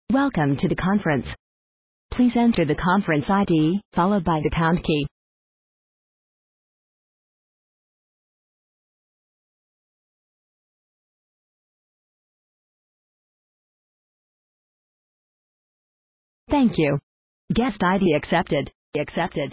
Welcome to the conference. Please enter the conference ID, followed by the pound key. Thank you. Guest ID accepted. Accepted.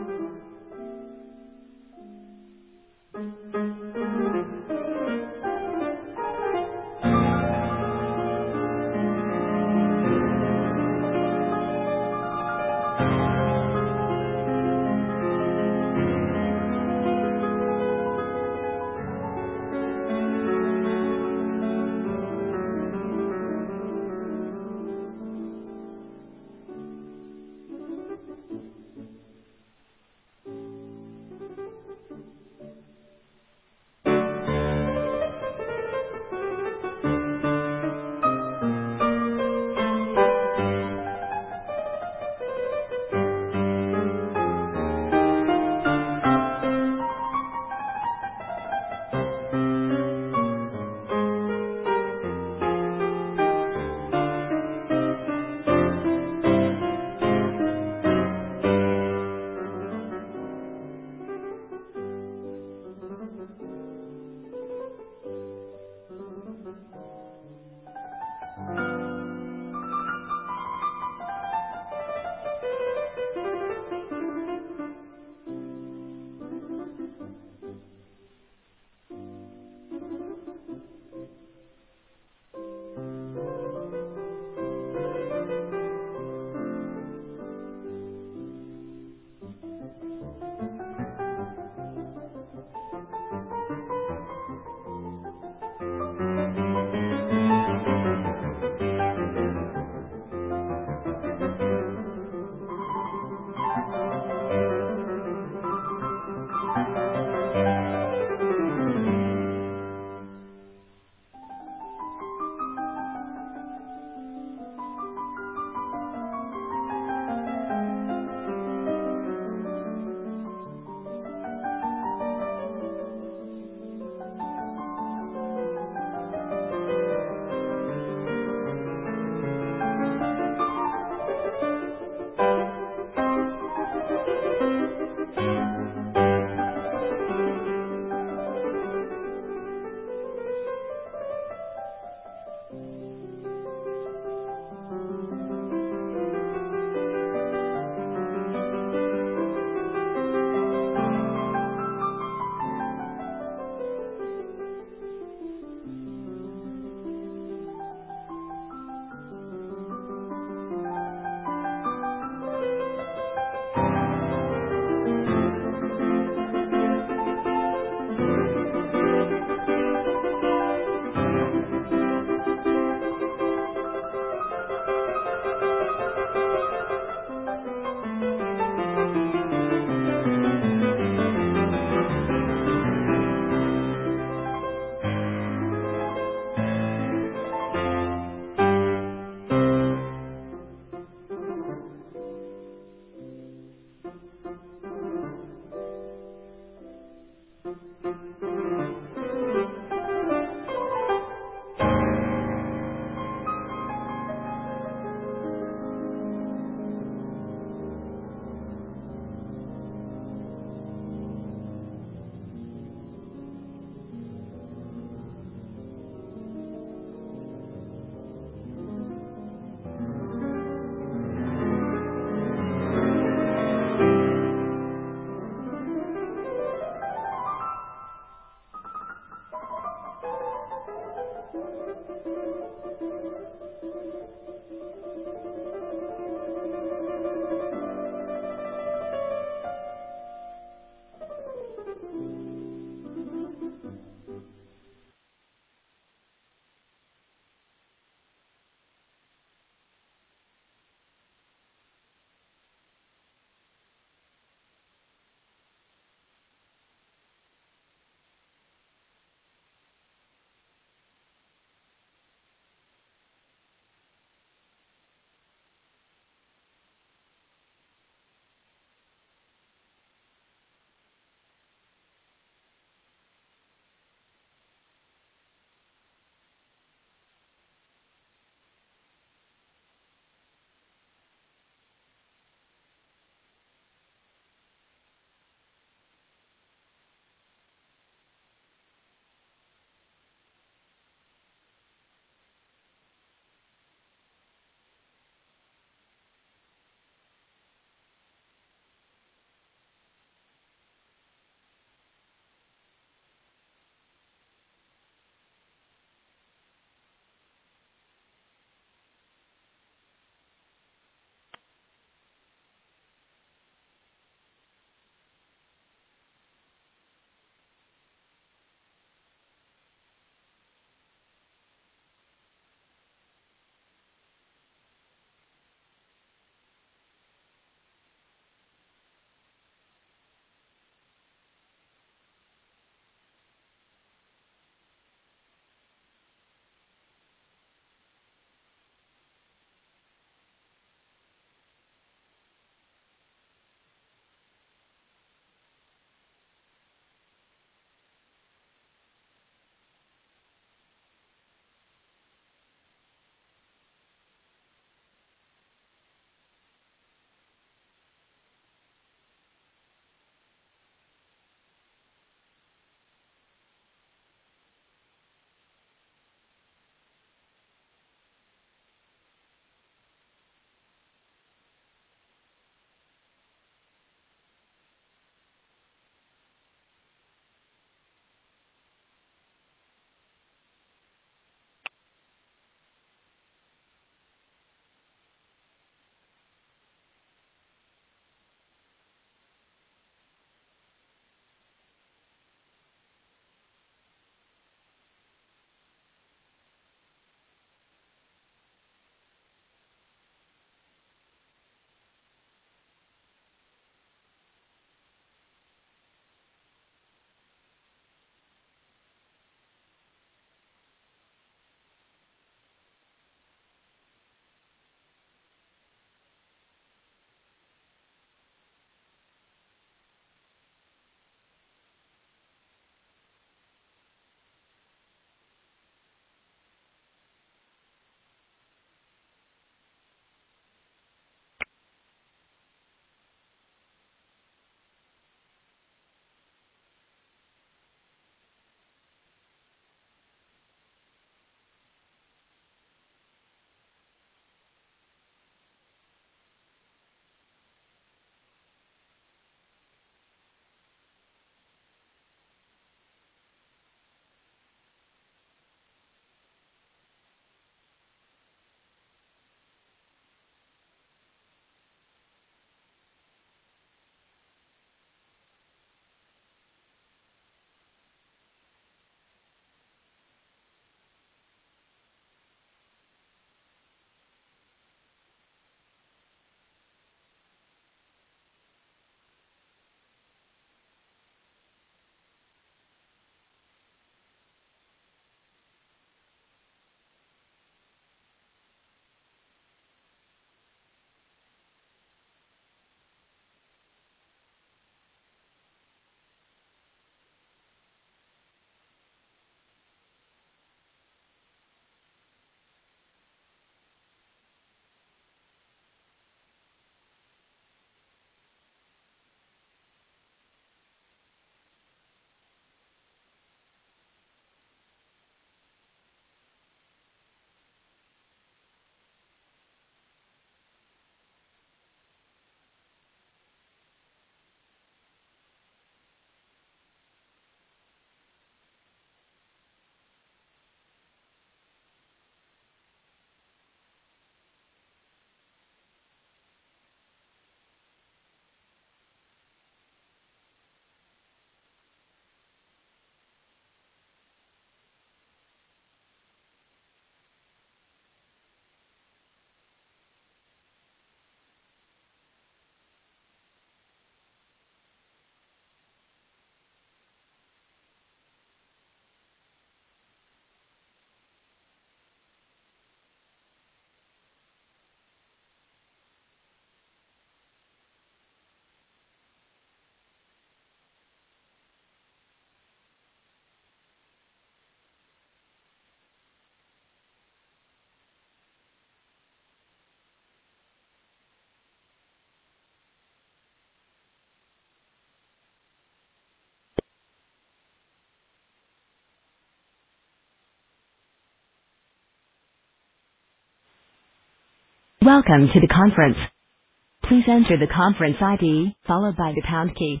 Welcome to the conference. Please enter the conference ID, followed by the pound key.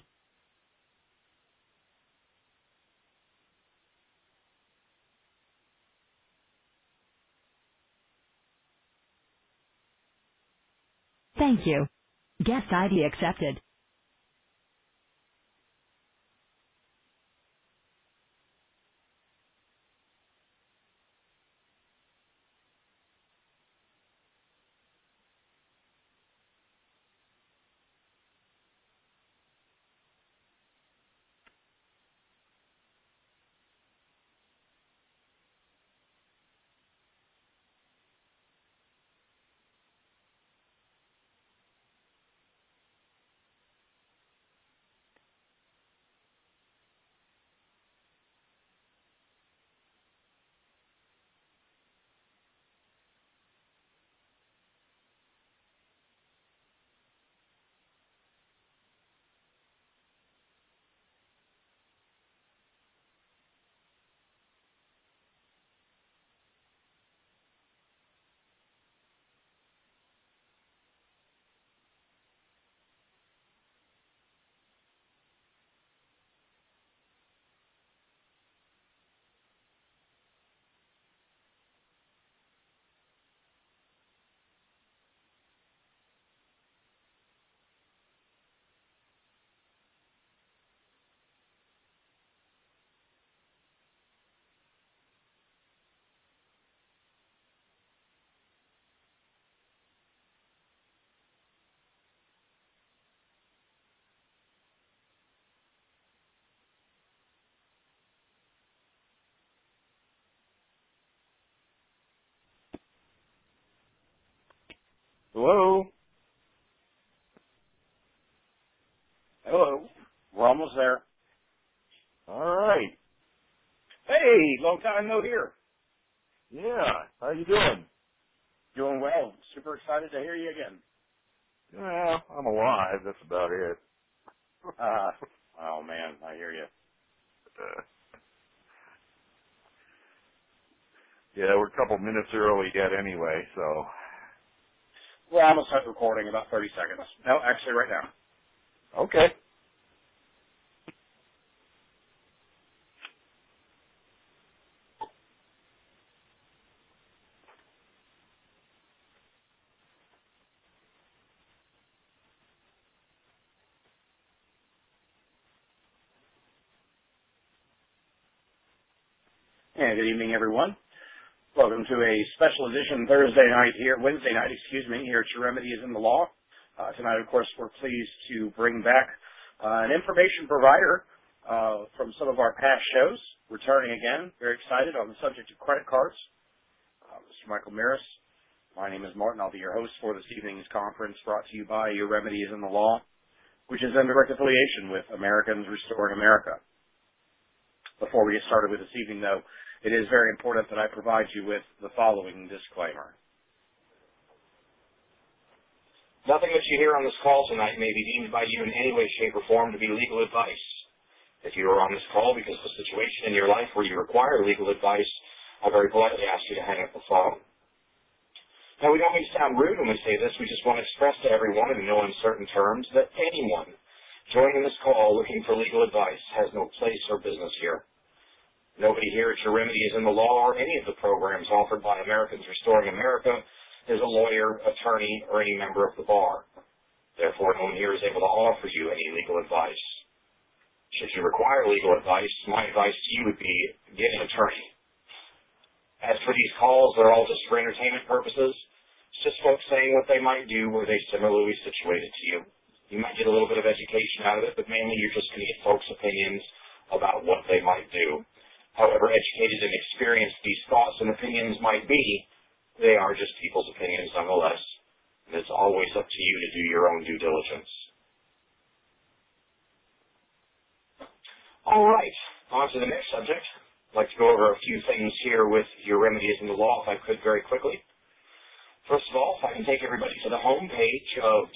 Thank you. Guest ID accepted. Hello? Hello? We're almost there. All right. Hey, long time no hear. Yeah. How you doing? Doing well. Super excited to hear you again. Yeah, I'm alive. That's about it. Oh man, I hear you. Uh, yeah, we're a couple minutes early yet anyway, so. Well, I'm going to start recording in about 30 seconds. No, actually right now. Okay. And good evening, everyone. Welcome to a special edition Wednesday night here at Your Remedy is in the Law. Tonight, of course, we're pleased to bring back an information provider from some of our past shows, returning again. Very excited on the subject of credit cards. Mr. Michael Maris. My name is Martin. I'll be your host for this evening's conference brought to you by Your Remedy is in the Law, which is in direct affiliation with Americans Restoring America. Before we get started with this evening, though, it is very important that I provide you with the following disclaimer. Nothing that you hear on this call tonight may be deemed by you in any way, shape, or form to be legal advice. If you are on this call because of a situation in your life where you require legal advice, I very politely ask you to hang up the phone. Now, we don't mean to sound rude when we say this. We just want to express to everyone in no uncertain terms that anyone joining this call looking for legal advice has no place or business here. Nobody here at Your Remedy is in the Law or any of the programs offered by Americans Restoring America is a lawyer, attorney, or any member of the bar. Therefore, no one here is able to offer you any legal advice. Should you require legal advice, my advice to you would be get an attorney. As for these calls, they're all just for entertainment purposes. It's just folks saying what they might do were they similarly situated to you. You might get a little bit of education out of it, but mainly you're just going to get folks' opinions about what they might do. However educated and experienced these thoughts and opinions might be, they are just people's opinions nonetheless. And it's always up to you to do your own due diligence. All right, on to the next subject. I'd like to go over a few things here with Your Remedy is in the Law, if I could, very quickly. First of all, if I can take everybody to the home page of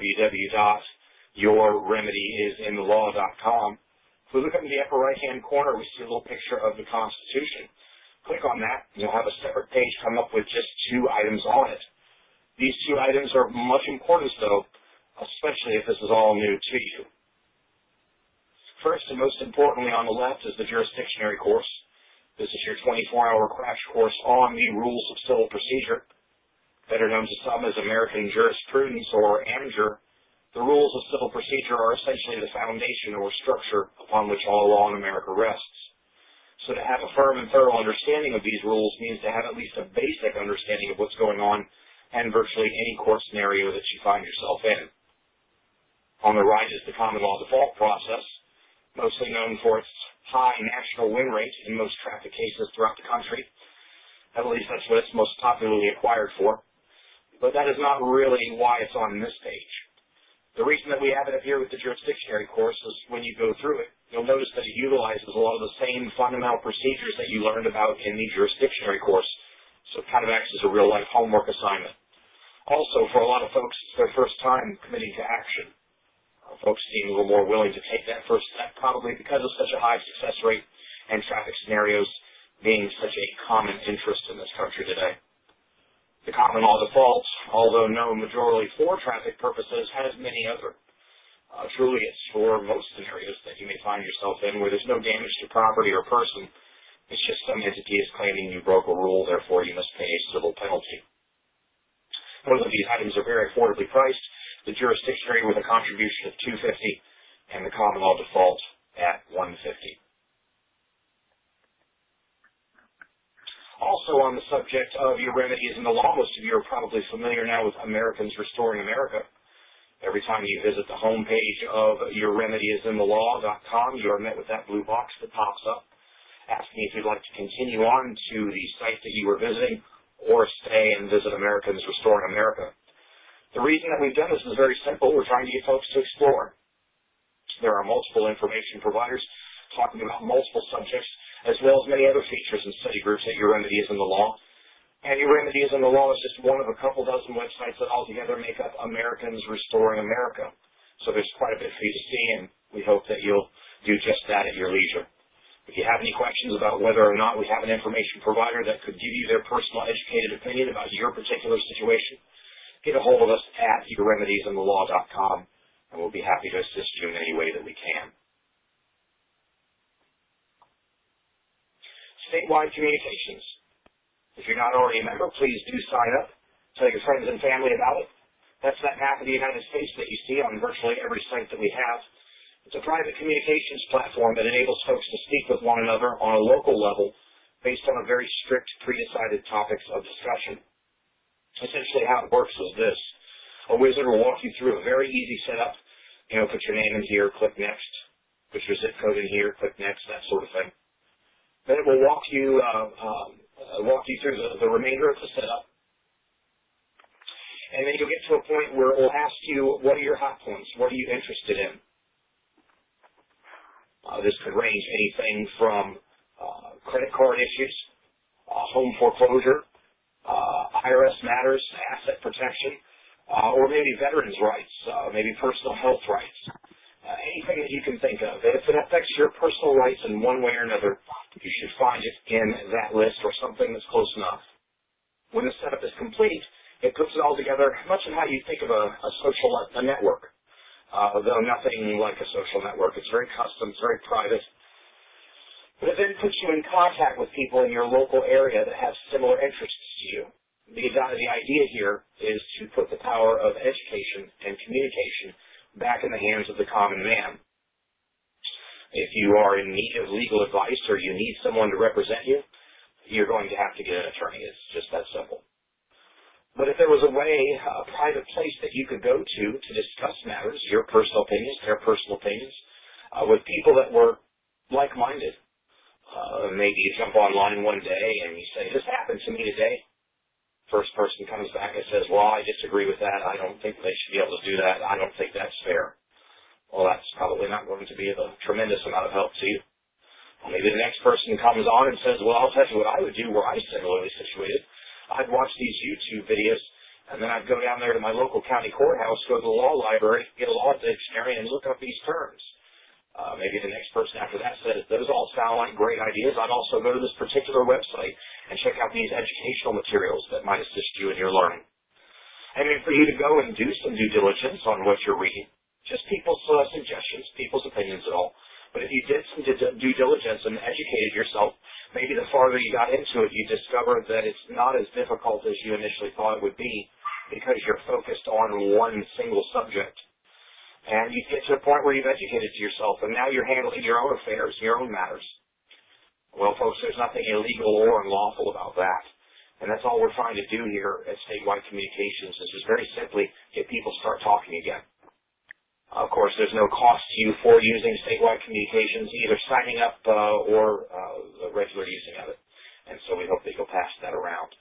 www.yourremedyisinthelaw.com. If we look up in the upper right-hand corner, we see a little picture of the Constitution. Click on that, and you'll have a separate page come up with just 2 items on it. These two items are much importance, though, especially if this is all new to you. First, and most importantly on the left, is the jurisdictionary course. This is your 24-hour crash course on the rules of civil procedure, better known to some as American jurisprudence or AMJUR. The rules of civil procedure are essentially the foundation or structure upon which all law in America rests. So to have a firm and thorough understanding of these rules means to have at least a basic understanding of what's going on in virtually any court scenario that you find yourself in. On the right is the common law default process, mostly known for its high national win rate in most traffic cases throughout the country. At least that's what it's most popularly acquired for. But that is not really why it's on this page. The reason that we have it up here with the jurisdictionary course is when you go through it, you'll notice that it utilizes a lot of the same fundamental procedures that you learned about in the jurisdictionary course. So it kind of acts as a real-life homework assignment. Also, for a lot of folks, it's their first time committing to action. Folks seem a little more willing to take that first step, probably because of such a high success rate and traffic scenarios being such a common interest in this country today. The common law default, although known majorly for traffic purposes, has many other. Truly, it's for most scenarios that you may find yourself in where there's no damage to property or person. It's just some entity is claiming you broke a rule, therefore you must pay a civil penalty. Both of these items are very affordably priced. The jurisdictionary with a contribution of $250 and the common law default at $150. Also on the subject of your remedies in the law, most of you are probably familiar now with Americans Restoring America. Every time you visit the homepage of youremediesinthelaw.com, you are met with that blue box that pops up, asking if you'd like to continue on to the site that you were visiting or stay and visit Americans Restoring America. The reason that we've done this is very simple. We're trying to get folks to explore. There are multiple information providers talking about multiple subjects, as well as many other features and study groups at Your Remedy is in the Law. And Your Remedy is in the Law is just one of a couple dozen websites that altogether make up Americans Restoring America. So there's quite a bit for you to see, and we hope that you'll do just that at your leisure. If you have any questions about whether or not we have an information provider that could give you their personal educated opinion about your particular situation, get a hold of us at youremediesinthelaw.com, and we'll be happy to assist you in any way that we can. Statewide communications. If you're not already a member, please do sign up. Tell your friends and family about it. That's that map of the United States that you see on virtually every site that we have. It's a private communications platform that enables folks to speak with one another on a local level based on a very strict, pre-decided topics of discussion. Essentially how it works is this. A wizard will walk you through a very easy setup. Put your name in here, click next. Put your zip code in here, click next, that sort of thing. Then it will walk you through the remainder of the setup. And then you'll get to a point where it will ask you, what are your hot points? What are you interested in? This could range anything from credit card issues, home foreclosure, IRS matters, asset protection, or maybe veterans' rights, maybe personal health rights, anything that you can think of. If it affects your personal rights in one way or another, you should find it in that list or something that's close enough. When the setup is complete, it puts it all together much of how you think of a social network, though nothing like a social network. It's very custom, it's very private. But it then puts you in contact with people in your local area that have similar interests to you. The idea here is to put the power of education and communication back in the hands of the common man. If you are in need of legal advice or you need someone to represent you, you're going to have to get an attorney. It's just that simple. But if there was a way, a private place that you could go to discuss matters, your personal opinions, their personal opinions, with people that were like-minded, maybe you jump online one day and you say, this happened to me today. First person comes back and says, well, I disagree with that. I don't think they should be able to do that. I don't think that's fair. Well, that's probably not going to be of a tremendous amount of help to you. Well, maybe the next person comes on and says, well, I'll tell you what I would do were I similarly situated. I'd watch these YouTube videos, and then I'd go down there to my local county courthouse, go to the law library, get a law dictionary, and look up these terms. Maybe the next person after that says, those all sound like great ideas. I'd also go to this particular website and check out these educational materials that might assist you in your learning. you to go and do some due diligence on what you're reading. Just people's suggestions, people's opinions at all. But if you did some due diligence and educated yourself, maybe the farther you got into it, you discovered that it's not as difficult as you initially thought it would be because you're focused on one single subject. And you get to a point where you've educated yourself, and now you're handling your own affairs, your own matters. Well, folks, there's nothing illegal or unlawful about that. And that's all we're trying to do here at Statewide Communications is just very simply get people to start talking again. Of course, there's no cost to you for using Statewide Communications, either signing up or the regular using of it. And so we hope that you'll pass that around.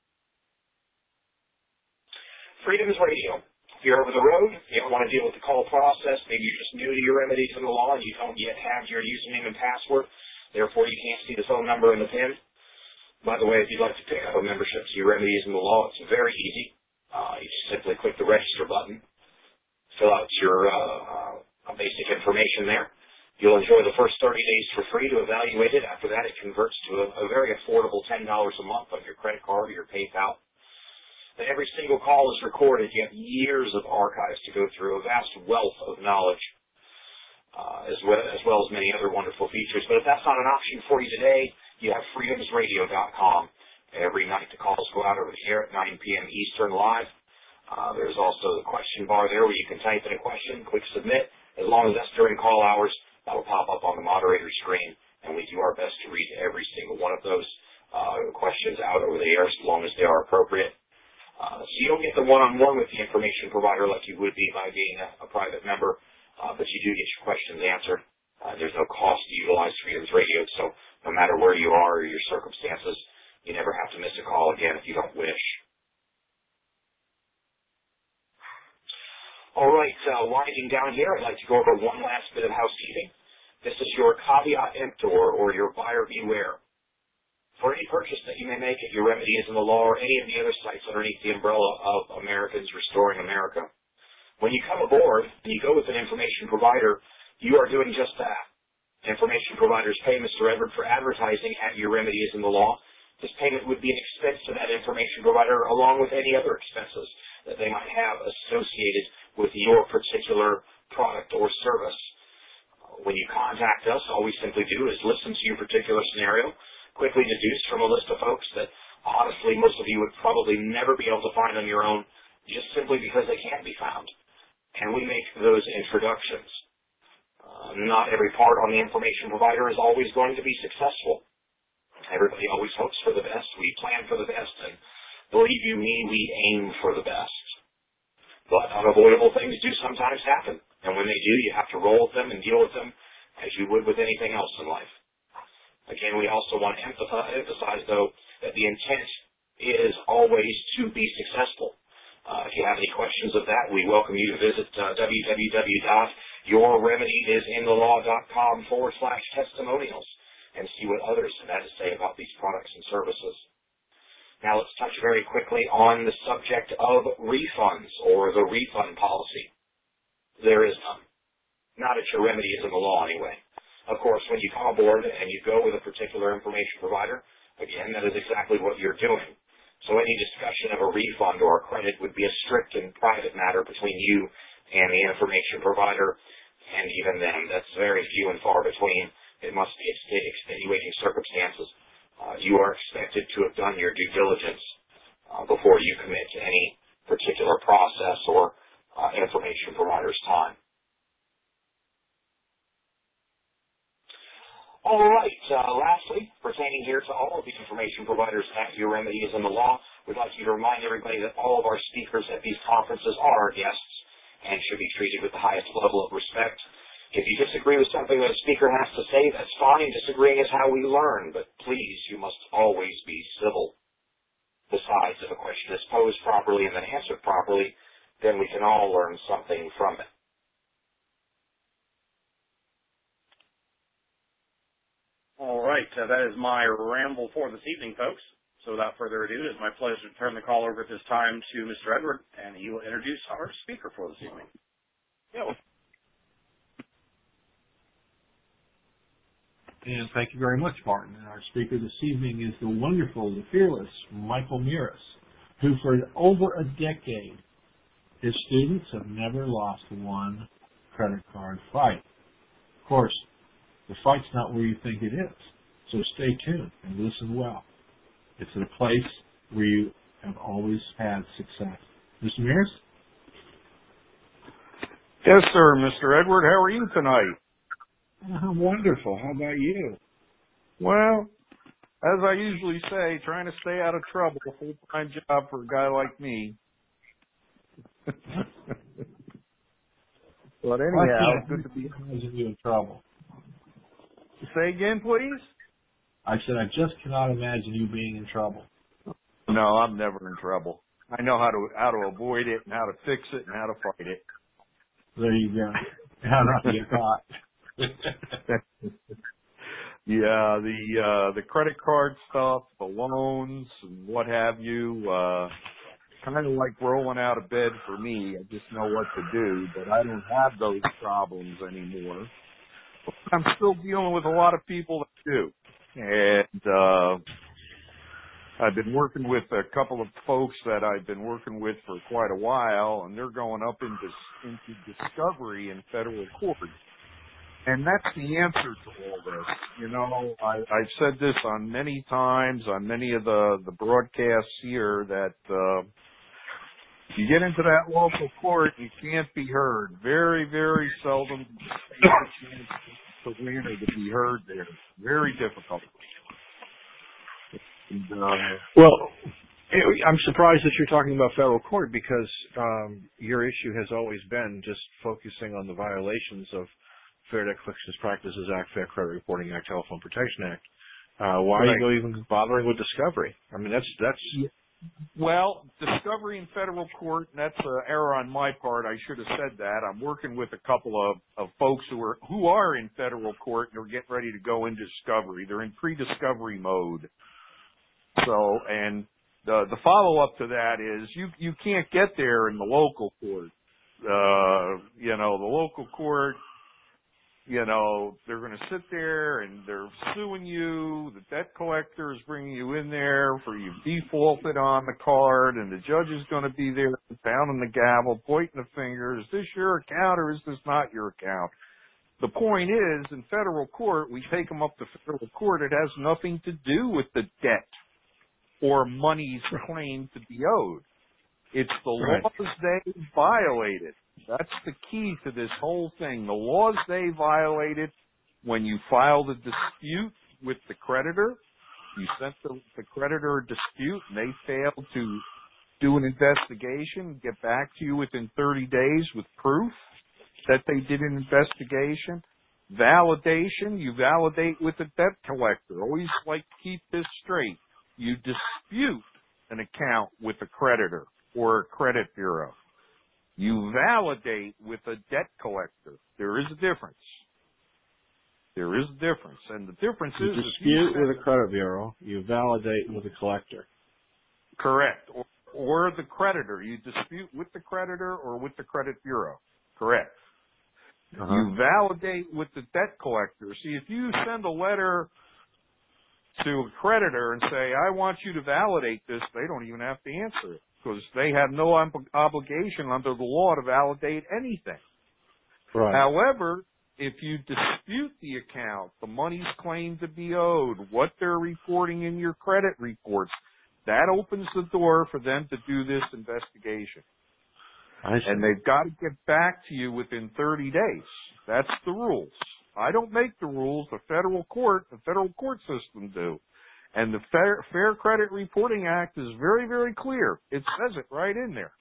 Freedom's Radio. If you're over the road, you don't want to deal with the call process, maybe you're just new to your remedies in the law and you don't yet have your username and password, therefore you can't see the phone number and the PIN. By the way, if you'd like to pick up a membership to your remedies in the law, it's very easy. You just simply click the register button, fill out your basic information there. You'll enjoy the first 30 days for free to evaluate it. After that, it converts to a very affordable $10 a month on your credit card or your PayPal. And every single call is recorded. You have years of archives to go through, a vast wealth of knowledge, as well as many other wonderful features. But if that's not an option for you today, you have freedomsradio.com. Every night the calls go out over the air at 9 p.m. Eastern live. There's also the question bar there where you can type in a question, click submit. As long as that's during call hours, that will pop up on the moderator screen, and we do our best to read every single one of those questions out over the air as long as they are appropriate. So you don't get the one-on-one with the information provider like you would be by being a private member, but you do get your questions answered. There's no cost to utilize Freedom's Radio, so no matter where you are or your circumstances, you never have to miss a call again if you don't wish. All right, winding down here, I'd like to go over one last bit of housekeeping. This is your caveat emptor, or your buyer beware. For any purchase that you may make at your Remedies in the Law or any of the other sites underneath the umbrella of Americans Restoring America, when you come aboard and you go with an information provider, you are doing just that. Information providers pay Mr. Edward for advertising at your Remedies in the Law. This payment would be an expense to that information provider along with any other expenses that they might have associated with your particular product or service. When you contact us, all we simply do is listen to your particular scenario, quickly deduce from a list of folks that honestly most of you would probably never be able to find on your own just simply because they can't be found. And we make those introductions. Not every part on the information provider is always going to be successful. Everybody always hopes for the best. We plan for the best, and believe you me, we aim for the best. But unavoidable things do sometimes happen, and when they do, you have to roll with them and deal with them as you would with anything else in life. Again, we also want to emphasize, though, that the intent is always to be successful. If you have any questions of that, we welcome you to visit www.yourremediesinthelaw.com/testimonials and see what others have had to say about these products and services. Now let's touch very quickly on the subject of refunds or the refund policy. There is none. Not at your Remedies in the Law anyway. Of course, when you come aboard and you go with a particular information provider, again, that is exactly what you're doing. So any discussion of a refund or a credit would be a strict and private matter between you and the information provider, and even then, that's very few and far between. It must be extenuating circumstances. You are expected to have done your due diligence before you commit to any particular process or information provider's time. All right, lastly, pertaining here to all of the information providers at your Remedies in the Law, we'd like you to remind everybody that all of our speakers at these conferences are our guests and should be treated with the highest level of respect. If you disagree with something that a speaker has to say, that's fine. Disagreeing is how we learn, but please, you must always be civil. Besides, if a question is posed properly and then answered properly, then we can all learn something from it. All right, that is my ramble for this evening, folks. So without further ado, it is my pleasure to turn the call over at this time to Mr. Edward, and he will introduce our speaker for this evening. And thank you very much, Martin. And our speaker this evening is the wonderful, the fearless Michael Mirus, who for over a decade His students have never lost one credit card fight. Of course, the fight's not where you think it is, so stay tuned and listen well. It's at a place where you have always had success. Mr. Mears? Yes, sir, Mr. Edward. How are you tonight? Oh, wonderful. How about you? Well, as I usually say, trying to stay out of trouble, a full-time job for a guy like me. But anyhow, it's good to be causing you in trouble. Say again, please? I said I just cannot imagine you being in trouble. No, I'm never in trouble. I know how to avoid it and how to fix it and how to fight it. There you go. How not to get caught. Yeah, the credit card stuff, the loans and what have you, kind of like rolling out of bed for me. I just know what to do, but I don't have those problems anymore. But I'm still dealing with a lot of people that do. And I've been working with a couple of folks that I've been working with for quite a while, and they're going up into discovery in federal court. And that's the answer to all this. You know, I've said this on many times, on many of the broadcasts here, that if you get into that local court, you can't be heard. Very, very seldom do you have a chance to win or to be heard there. Very difficult. And, well, I'm surprised that you're talking about federal court because your issue has always been just focusing on the violations of Fair Debt Collections Practices Act, Fair Credit Reporting Act, Telephone Protection Act. Why are you even bothering with discovery? I mean, that's. Well, discovery in federal court, and that's an error on my part. I should have said that. I'm working with a couple of folks who are in federal court and are getting ready to go into discovery. They're in pre-discovery mode. So, and the follow-up to that is you can't get there in the local court. You know, the local court, you know, they're going to sit there and they're suing you. The debt collector is bringing you in there for you defaulted on the card, and the judge is going to be there pounding the gavel, pointing the finger. Is this your account or is this not your account? The point is, in federal court, we take them up to federal court. It has nothing to do with the debt or monies claimed to be owed. It's the laws they violated. That's the key to this whole thing. The laws they violated when you filed a dispute with the creditor, you sent the creditor a dispute and they failed to do an investigation, get back to you within 30 days with proof that they did an investigation. Validation, you validate with the debt collector. Always like keep this straight. You dispute an account with a creditor or a credit bureau. You validate with a debt collector. There is a difference. There is a difference. And the difference you is... dispute with a credit bureau, you validate with a collector. Correct. Or the creditor. You dispute with the creditor or with the credit bureau. Correct. Uh-huh. You validate with the debt collector. See, if you send a letter to a creditor and say, I want you to validate this, they don't even have to answer it because they have no obligation under the law to validate anything. Right. However, if you dispute the account, the money's claimed to be owed, what they're reporting in your credit reports, that opens the door for them to do this investigation. I see. And they've got to get back to you within 30 days. That's the rules. I don't make the rules. The federal court system do. And the Fair Credit Reporting Act is very, very clear. It says it right in there.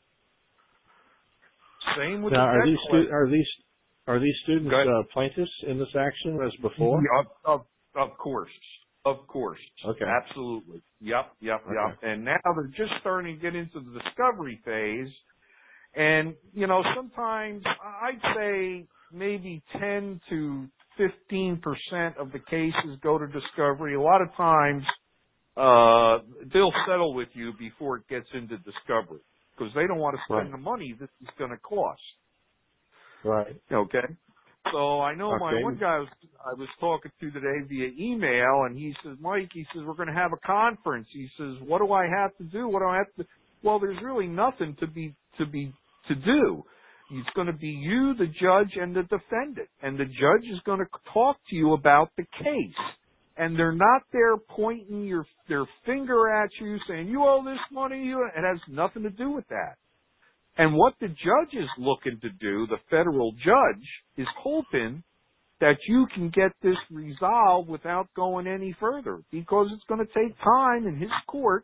Same with now, the debt collector. are these students plaintiffs in this action as before? Of course. Of course. Okay. Absolutely. Yep. Okay. And now they're just starting to get into the discovery phase. And, you know, sometimes I'd say maybe 10 to 15% of the cases go to discovery. A lot of times they'll settle with you before it gets into discovery because they don't want to spend the money this is going to cost. Right. Okay. So I know my one guy I was talking to today via email, and he says, Mike, he says, we're going to have a conference. He says, what do I have to do? What do I have to? Well, there's really nothing to be to do. It's going to be you, the judge, and the defendant. And the judge is going to talk to you about the case. And they're not there pointing their finger at you saying, you owe this money. It has nothing to do with that. And what the judge is looking to do, the federal judge, is hoping that you can get this resolved without going any further, because it's going to take time in his court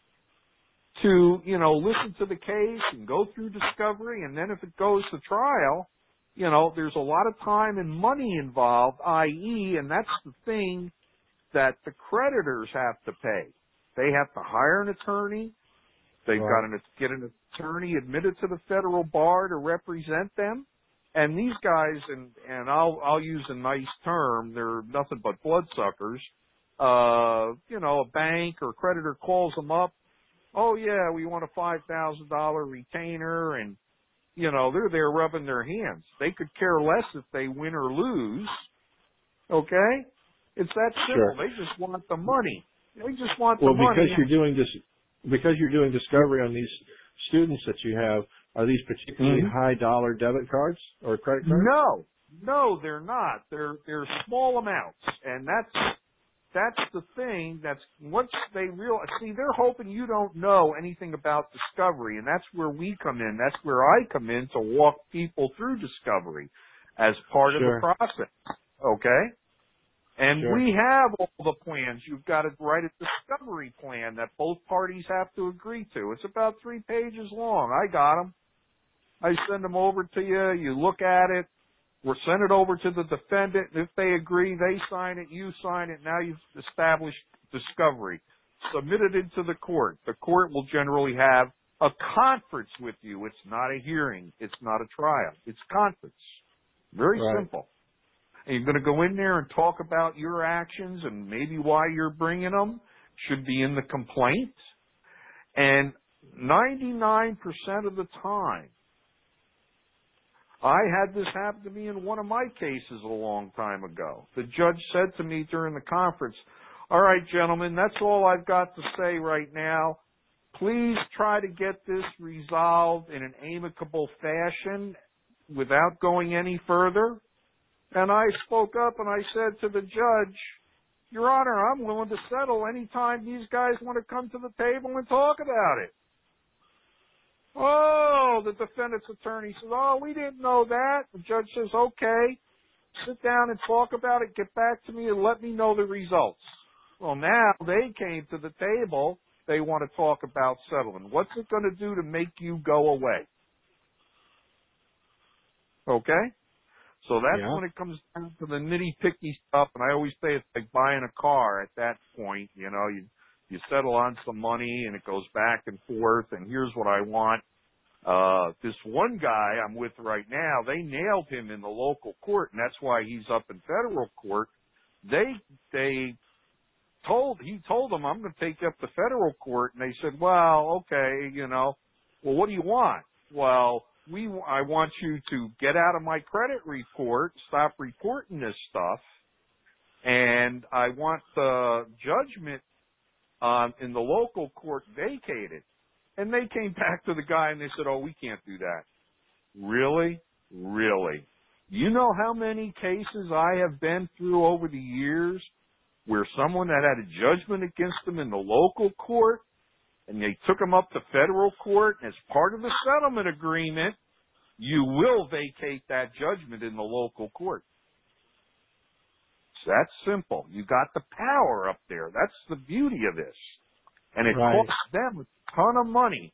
to, listen to the case and go through discovery, and then if it goes to trial, there's a lot of time and money involved, i.e., and that's the thing that the creditors have to pay. They have to hire an attorney. They've got to get an attorney admitted to the federal bar to represent them. And these guys, and I'll use a nice term, they're nothing but bloodsuckers. A bank or creditor calls them up. Oh yeah, we want a $5,000 retainer, and they're there rubbing their hands. They could care less if they win or lose. Okay, it's that simple. Sure. They just want the money. They just want the money. Well, because you're doing discovery on these students that you have, are these particularly high dollar debit cards or credit cards? No, they're not. They're small amounts, and that's the thing. That's once they realize. See, they're hoping you don't know anything about discovery, and that's where we come in. That's where I come in to walk people through discovery as part of the process. Okay? And we have all the plans. You've got to write a discovery plan that both parties have to agree to. It's about 3 pages long. I got them. I send them over to you. You look at it. We'll send it over to the defendant. If they agree, they sign it, you sign it. Now you've established discovery. Submit it into the court. The court will generally have a conference with you. It's not a hearing. It's not a trial. It's conference. Very simple. And you're going to go in there and talk about your actions and maybe why you're bringing them. Should be in the complaint. And 99% of the time, I had this happen to me in one of my cases a long time ago. The judge said to me during the conference, all right, gentlemen, that's all I've got to say right now. Please try to get this resolved in an amicable fashion without going any further. And I spoke up and I said to the judge, Your Honor, I'm willing to settle anytime these guys want to come to the table and talk about it. Oh, the defendant's attorney says, oh, we didn't know that. The judge says, okay, sit down and talk about it, get back to me and let me know the results. Well, now they came to the table. They want to talk about settlement. What's it going to do to make you go away? Okay? So that's when it comes down to the nitty-picky stuff, and I always say it's like buying a car at that point. You settle on some money, and it goes back and forth, and here's what I want. This one guy I'm with right now, they nailed him in the local court, and that's why he's up in federal court. He told them, I'm going to take you up to federal court, and they said, well, okay, well, what do you want? Well, I want you to get out of my credit report, stop reporting this stuff, and I want the judgment in the local court vacated. And they came back to the guy and they said, oh, we can't do that. Really? Really? You know how many cases I have been through over the years where someone that had a judgment against them in the local court and they took them up to federal court, and as part of the settlement agreement, you will vacate that judgment in the local court. It's that simple. You got the power up there. That's the beauty of this. And it costs them a ton of money.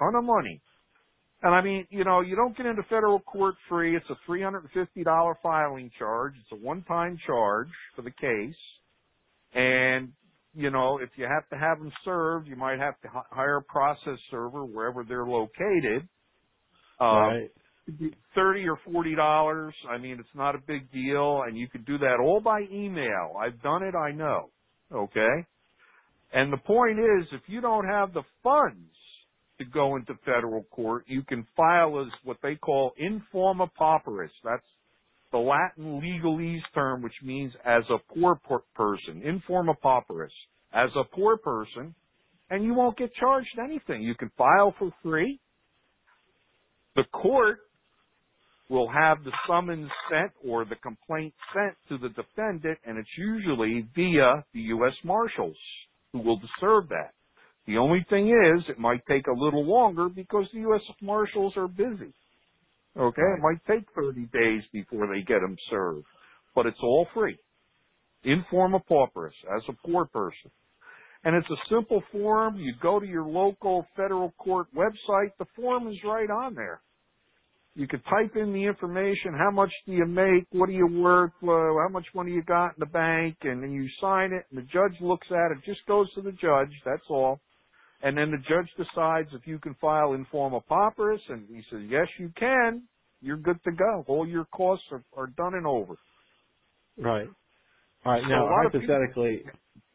And I mean, you don't get into federal court free. It's a $350 filing charge. It's a one-time charge for the case. And, if you have to have them served, you might have to hire a process server wherever they're located. $30 or $40. I mean, it's not a big deal. And you can do that all by email. I've done it. I know. Okay. And the point is, if you don't have the funds to go into federal court, you can file as what they call informa pauperis. That's the Latin legalese term, which means as a poor person, informa pauperis, as a poor person, and you won't get charged anything. You can file for free, The court will have the summons sent or the complaint sent to the defendant, and it's usually via the U.S. Marshals who will serve that. The only thing is, it might take a little longer because the U.S. Marshals are busy. Okay? It might take 30 days before they get them served. But it's all free. In forma pauperis, as a poor person. And it's a simple form. You go to your local federal court website. The form is right on there. You could type in the information, how much do you make, what are you worth, how much money you got in the bank, and then you sign it, and the judge looks at it, just goes to the judge, that's all. And then the judge decides if you can file in forma pauperis, and he says, yes, you can, you're good to go. All your costs are done and over. Right. All right, So now, hypothetically,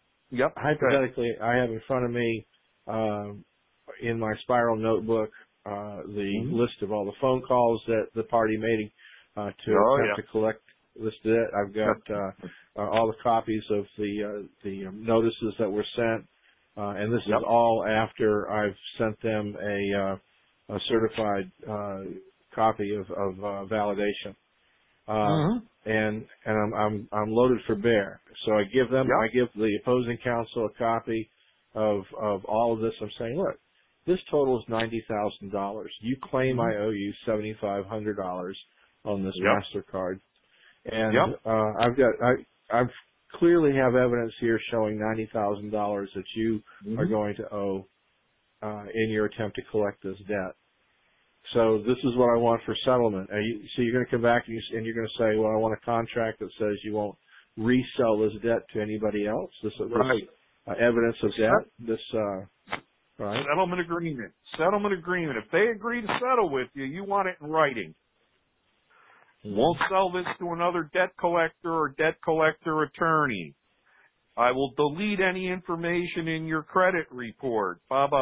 I have in front of me, in my spiral notebook, the list of all the phone calls that the party made to attempt to collect this debt. I've got all the copies of the notices that were sent, and this is all after I've sent them a certified copy of validation. And I'm loaded for bear. So I give the opposing counsel a copy of all of this. I'm saying, look, this totals $90,000. You claim I owe you $7,500 on this MasterCard, and I've clearly have evidence here showing $90,000 that you are going to owe in your attempt to collect this debt. So this is what I want for settlement. So you're going to come back and you're going to say, well, I want a contract that says you won't resell this debt to anybody else. This evidence of debt. Right. Settlement agreement. Settlement agreement. If they agree to settle with you, you want it in writing. Won't sell this to another debt collector or debt collector attorney. I will delete any information in your credit report.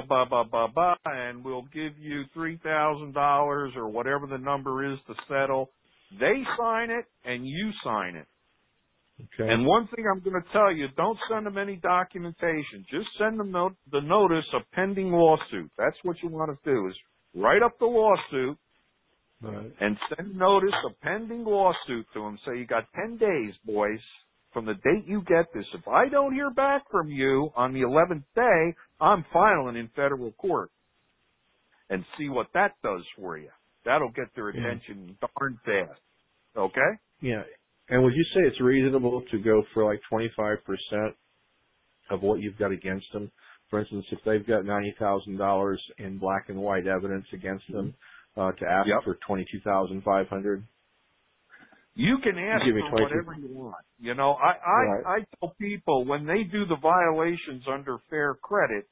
And we'll give you $3,000 or whatever the number is to settle. They sign it and you sign it. Okay. And one thing I'm going to tell you, don't send them any documentation. Just send them the notice of pending lawsuit. That's what you want to do, is write up the lawsuit and send notice of pending lawsuit to them. Say, you got 10 days, boys, from the date you get this. If I don't hear back from you on the 11th day, I'm filing in federal court. And see what that does for you. That'll get their attention darn fast. Okay? Yeah. And would you say it's reasonable to go for like 25% of what you've got against them? For instance, if they've got $90,000 in black and white evidence against them, to ask for $22,500? You can ask for whatever you want. You know, I tell people when they do the violations under Fair Credit,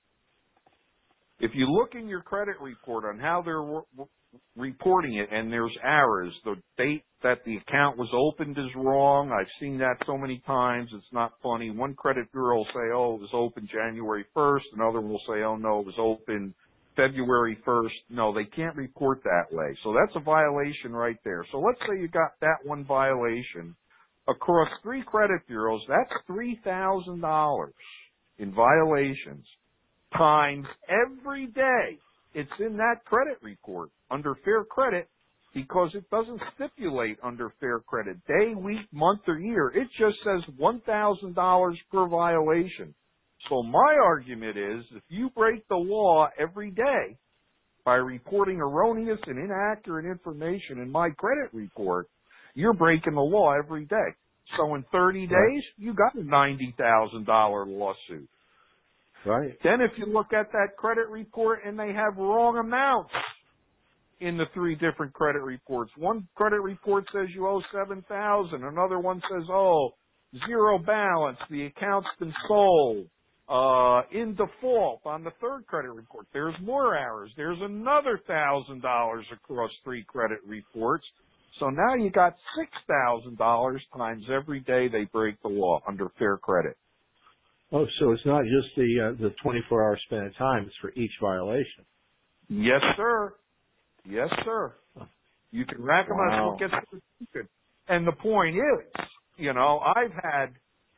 if you look in your credit report on how they're reporting it and there's errors, the date that the account was opened is wrong. I've seen that so many times. It's not funny. One credit bureau will say, oh, it was open January 1st. Another will say, oh, no, it was open February 1st. No, they can't report that way. So that's a violation right there. So let's say you got that one violation across 3 credit bureaus. That's $3,000 in violations times every day. It's in that credit report under Fair Credit because it doesn't stipulate under Fair Credit day, week, month, or year. It just says $1,000 per violation. So my argument is if you break the law every day by reporting erroneous and inaccurate information in my credit report, you're breaking the law every day. So in 30 days, you got a $90,000 lawsuit. Right. Then if you look at that credit report and they have wrong amounts in the 3 different credit reports. One credit report says you owe $7,000. Another one says, oh, zero balance. The account's been sold. In default on the 3rd credit report. There's more errors. There's another $1,000 across 3 credit reports. So now you got $6,000 times every day they break the law under Fair Credit. Oh, so it's not just the 24-hour span of time. It's for each violation. Yes, sir. Yes, sir. You can rack them up. And the point is, you know, I've had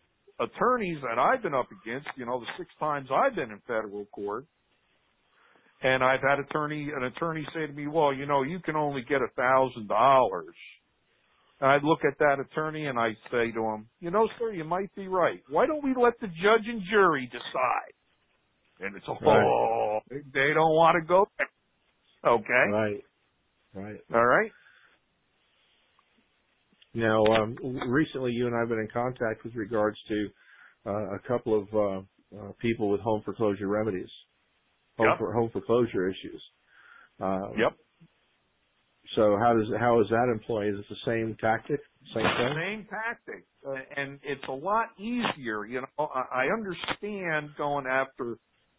attorneys that I've been up against, you know, the 6 times I've been in federal court, And I've had an attorney say to me, well, you can only get $1,000. And I'd look at that attorney and I'd say to him, sir, you might be right. Why don't we let the judge and jury decide? And it's, right. They don't want to go there. Okay? Right. All right? Now, recently you and I have been in contact with regards to a couple of people with home foreclosure remedies, home foreclosure issues. Yep. So how is that employed? Is it the same tactic, same thing? Same tactic, and it's a lot easier. I understand going after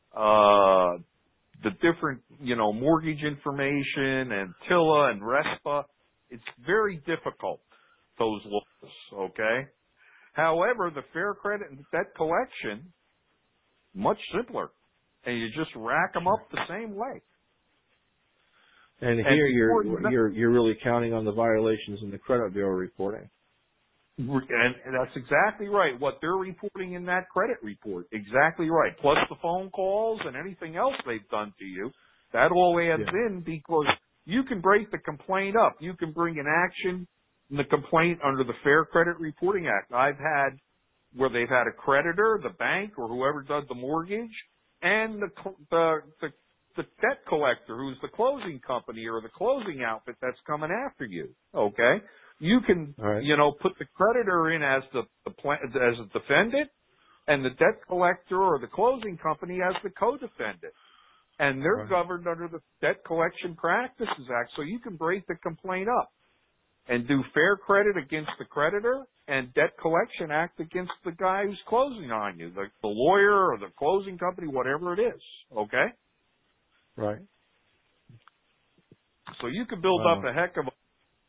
the different, mortgage information and TILA and RESPA. It's very difficult, those laws, okay? However, the Fair Credit and Debt Collection, much simpler, and you just rack them up the same way. And here you're really counting on the violations in the credit bureau reporting. And that's exactly right. What they're reporting in that credit report, exactly right. Plus the phone calls and anything else they've done to you, that all adds in, because you can break the complaint up. You can bring an action in the complaint under the Fair Credit Reporting Act. I've had where they've had a creditor, the bank or whoever does the mortgage, and the debt collector, who's the closing company or the closing outfit that's coming after you. Okay, you can put the creditor in as as a defendant, and the debt collector or the closing company as the co-defendant, and they're governed under the Debt Collection Practices Act. So you can break the complaint up and do fair credit against the creditor and Debt Collection Act against the guy who's closing on you, the lawyer or the closing company, whatever it is. Okay. Right. So you could build up a heck of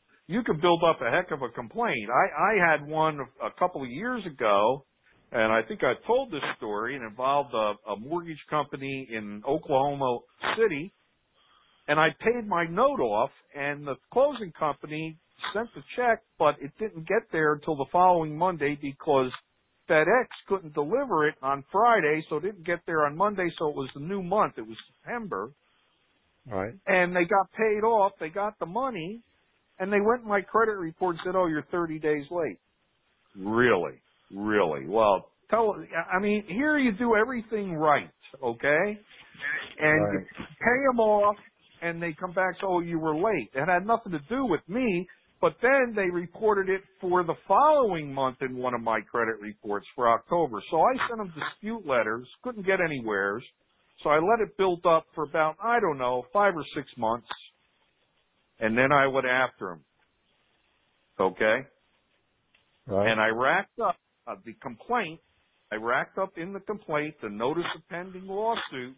a complaint. I had one a couple of years ago, and I think I told this story. It involved a mortgage company in Oklahoma City, and I paid my note off, and the closing company sent the check, but it didn't get there until the following Monday because FedEx couldn't deliver it on Friday, so it didn't get there on Monday, so it was the new month. It was September. Right. And they got paid off. They got the money, and they went in my credit report and said, oh, you're 30 days late. Really? Really? Well, here you do everything right, okay? And you pay them off, and they come back and say, oh, you were late. It had nothing to do with me. But then they reported it for the following month in one of my credit reports for October. So I sent them dispute letters, couldn't get anywheres. So I let it build up for about, 5 or 6 months. And then I went after them. Okay? Right. And I racked up the complaint. I racked up in the complaint the notice of pending lawsuit,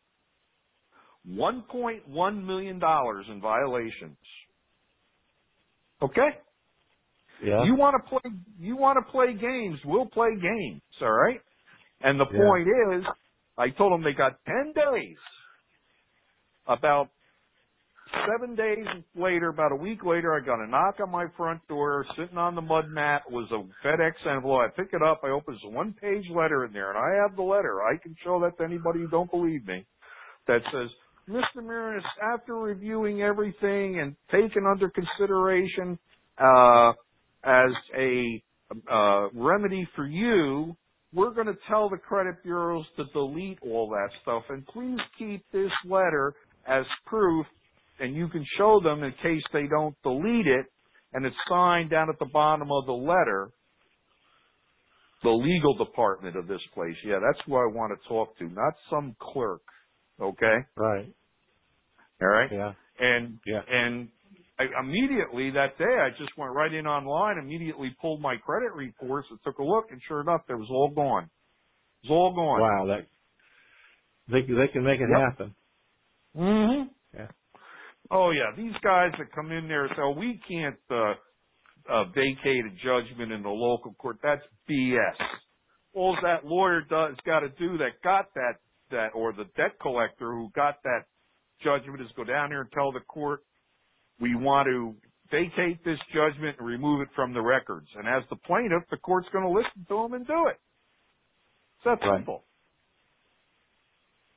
$1.1 million in violations. Okay? Yeah. You want to play games, we'll play games, all right? And the point is, I told them they got 10 days. About 7 days later, about a week later, I got a knock on my front door, sitting on the mud mat was a FedEx envelope. I pick it up, I open this one-page letter in there, and I have the letter. I can show that to anybody who don't believe me. That says, Mr. Marinas, after reviewing everything and taking under consideration as a remedy for you, we're going to tell the credit bureaus to delete all that stuff. And please keep this letter as proof, and you can show them in case they don't delete it, and it's signed down at the bottom of the letter, the legal department of this place. Yeah, that's who I want to talk to, not some clerk. Okay? Right. All right? Yeah. And I immediately that day, I just went right in online, immediately pulled my credit reports and took a look, and sure enough, it was all gone. It was all gone. Wow. They can make it happen. Mm-hmm. Yeah. Oh, yeah. These guys that come in there and say, oh, we can't vacate a judgment in the local court. That's BS. All that lawyer got to do that got that, or the debt collector who got that judgment is go down there and tell the court, we want to vacate this judgment and remove it from the records. And as the plaintiff, the court's going to listen to them and do it. It's that simple.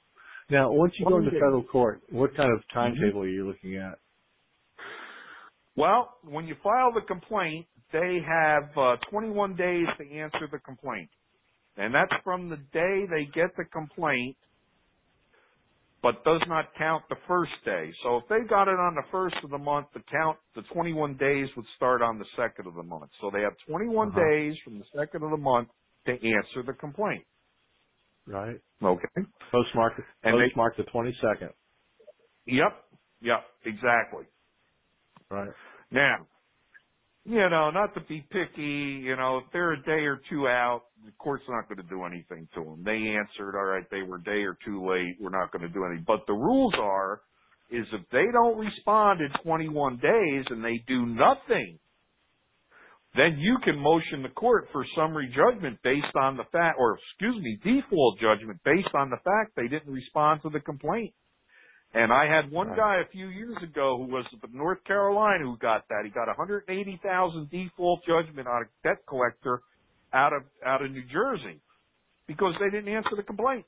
Now, once you go into 20 days. federal court, what kind of timetable are you looking at? Well, when you file the complaint, they have 21 days to answer the complaint. And that's from the day they get the complaint, but does not count the first day. So if they got it on the first of the month, the 21 days would start on the second of the month. So they have 21 days from the second of the month to answer the complaint. Right. Okay. Postmark the 22nd. Yep, exactly. Right. Now, not to be picky, if they're a day or two out, the court's not going to do anything to them. They answered, all right, they were a day or two late, we're not going to do anything. But the rules is if they don't respond in 21 days and they do nothing, then you can motion the court for summary judgment based on the fact, default judgment based on the fact they didn't respond to the complaint. And I had one guy a few years ago who was from North Carolina who got that. He got $180,000 default judgment on a debt collector out of New Jersey because they didn't answer the complaint.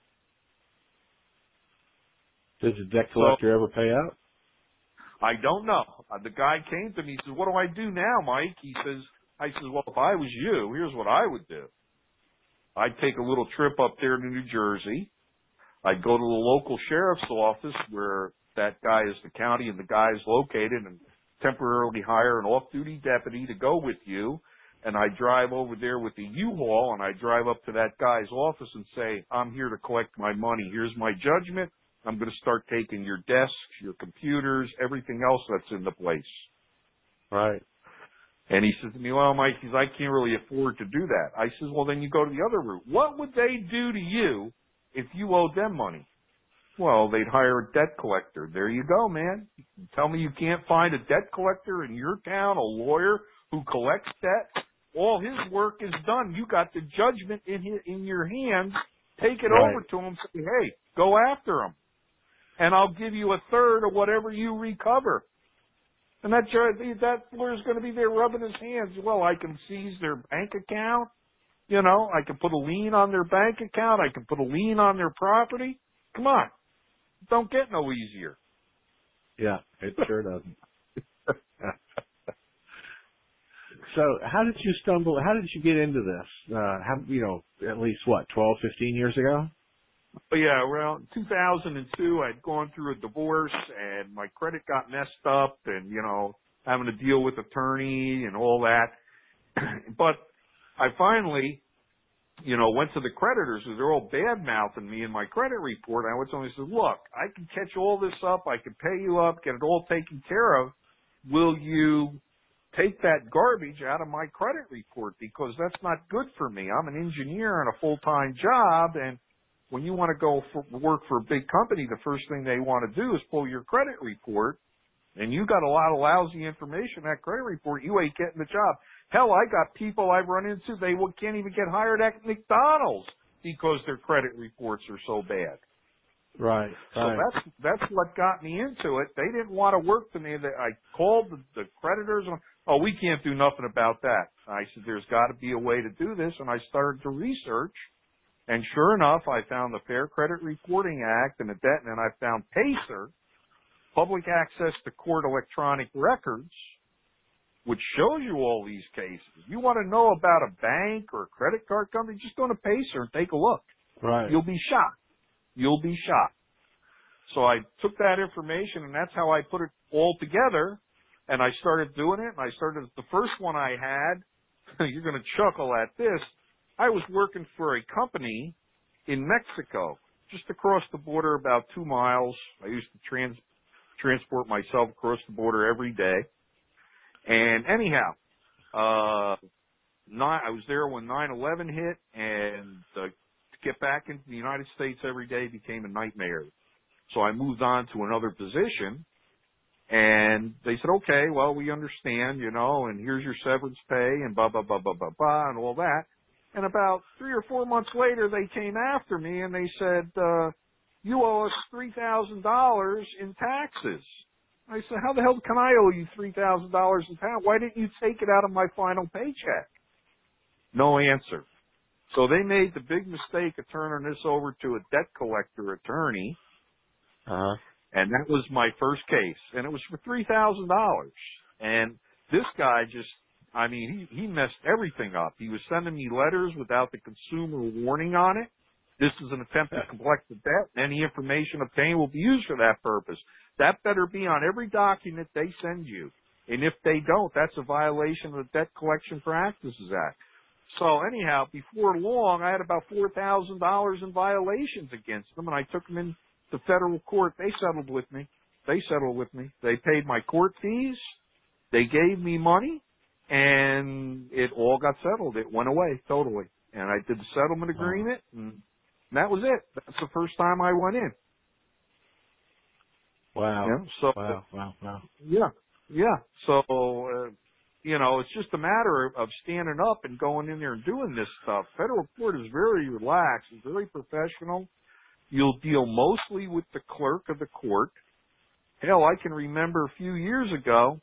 Did the debt collector ever pay out? I don't know. The guy came to me, he says, what do I do now, Mike? I said, well, if I was you, here's what I would do. I'd take a little trip up there to New Jersey. I'd go to the local sheriff's office where that guy is the county and the guy is located and temporarily hire an off-duty deputy to go with you. And I drive over there with the U-Haul and I drive up to that guy's office and say, I'm here to collect my money. Here's my judgment. I'm going to start taking your desks, your computers, everything else that's in the place. Right. And he says to me, well, Mike, I can't really afford to do that. I says, well, then you go to the other route. What would they do to you if you owed them money? Well, they'd hire a debt collector. There you go, man. You tell me you can't find a debt collector in your town, a lawyer who collects debt. All his work is done. You got the judgment in your hands. Take it over to him. Say, hey, go after him. And I'll give you a third of whatever you recover. And that lawyer's going to be there rubbing his hands. Well, I can seize their bank account. I can put a lien on their bank account. I can put a lien on their property. Come on. Don't get no easier. Yeah, it sure doesn't. So how did you get into this? At least 12, 15 years ago? Yeah, around 2002, I'd gone through a divorce and my credit got messed up and, having to deal with attorney and all that. But I finally, went to the creditors because they're all bad-mouthing me in my credit report. I went to them and said, look, I can catch all this up. I can pay you up, get it all taken care of. Will you take that garbage out of my credit report? Because that's not good for me. I'm an engineer in a full-time job, and when you want to go work for a big company, the first thing they want to do is pull your credit report, and you got a lot of lousy information in that credit report. You ain't getting the job. Hell, I got people I've run into, they can't even get hired at McDonald's because their credit reports are so bad. Right. So that's what got me into it. They didn't want to work for me. I called the creditors. Oh, we can't do nothing about that. I said, there's got to be a way to do this, and I started to research. And sure enough, I found the Fair Credit Reporting Act and I found PACER, Public Access to Court Electronic Records, which shows you all these cases. You want to know about a bank or a credit card company, just go to PACER and take a look. Right. You'll be shocked. So I took that information, and that's how I put it all together, and I started doing it, and the first one I had, you're going to chuckle at this, I was working for a company in Mexico, just across the border about 2 miles. I used to transport myself across the border every day. And anyhow, I was there when 9/11 hit, and to get back into the United States every day became a nightmare. So I moved on to another position, and they said, okay, well, we understand, and here's your severance pay, and blah, blah, blah, blah, blah, blah, and all that. And about 3 or 4 months later, they came after me and they said, you owe us $3,000 in taxes. I said, how the hell can I owe you $3,000 in taxes? Why didn't you take it out of my final paycheck? No answer. So they made the big mistake of turning this over to a debt collector attorney. And that was my first case. And it was for $3,000. And this guy he messed everything up. He was sending me letters without the consumer warning on it. This is an attempt to collect the debt. Any information obtained will be used for that purpose. That better be on every document they send you. And if they don't, that's a violation of the Debt Collection Practices Act. So anyhow, before long, I had about $4,000 in violations against them, and I took them into federal court. They settled with me. They paid my court fees. They gave me money, and it all got settled. It went away totally. And I did the settlement agreement, and that was it. That's the first time I went in. Wow. Yeah, so, Wow. Yeah. So, it's just a matter of standing up and going in there and doing this stuff. Federal court is very relaxed. It's very professional. You'll deal mostly with the clerk of the court. Hell, I can remember a few years ago,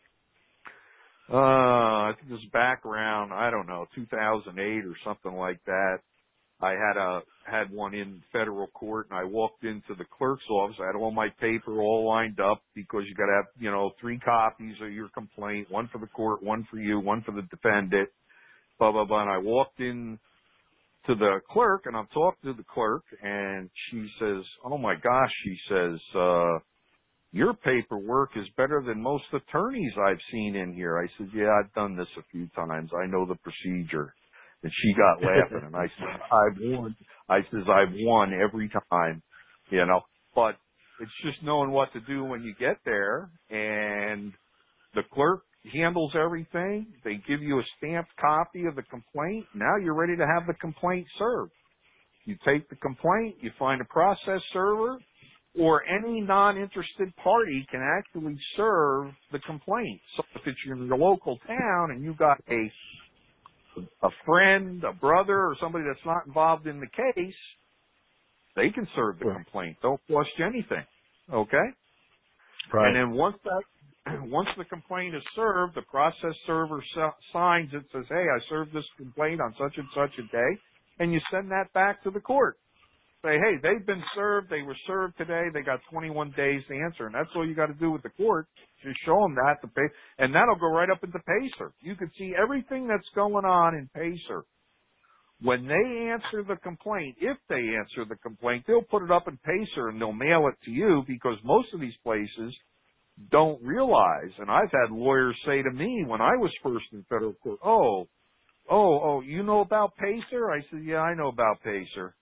I think it was back around, 2008 or something like that. I had one in federal court, and I walked into the clerk's office. I had all my paper all lined up because you got to have, 3 copies of your complaint, one for the court, one for you, one for the defendant, blah, blah, blah. And I walked in to the clerk, and I'm talking to the clerk, and she says, oh, my gosh, she says, your paperwork is better than most attorneys I've seen in here. I said, yeah, I've done this a few times. I know the procedure. And she got laughing, and I said, I've won every time, but it's just knowing what to do when you get there, and the clerk handles everything. They give you a stamped copy of the complaint. Now you're ready to have the complaint served. You take the complaint, you find a process server, or any non-interested party can actually serve the complaint. So if it's in your local town and you've got a friend, a brother, or somebody that's not involved in the case, they can serve the complaint. Don't cost you anything. Okay? Right. And then once the complaint is served, the process server signs it, says, hey, I served this complaint on such and such a day, and you send that back to the court. Say, hey, they've been served, they were served today, they got 21 days to answer, and that's all you got to do with the court. Just show them that, and that'll go right up into Pacer. You can see everything that's going on in Pacer. When they answer the complaint, if they answer the complaint, they'll put it up in Pacer and they'll mail it to you, because most of these places don't realize, and I've had lawyers say to me when I was first in federal court, you know about Pacer? I said, yeah, I know about Pacer.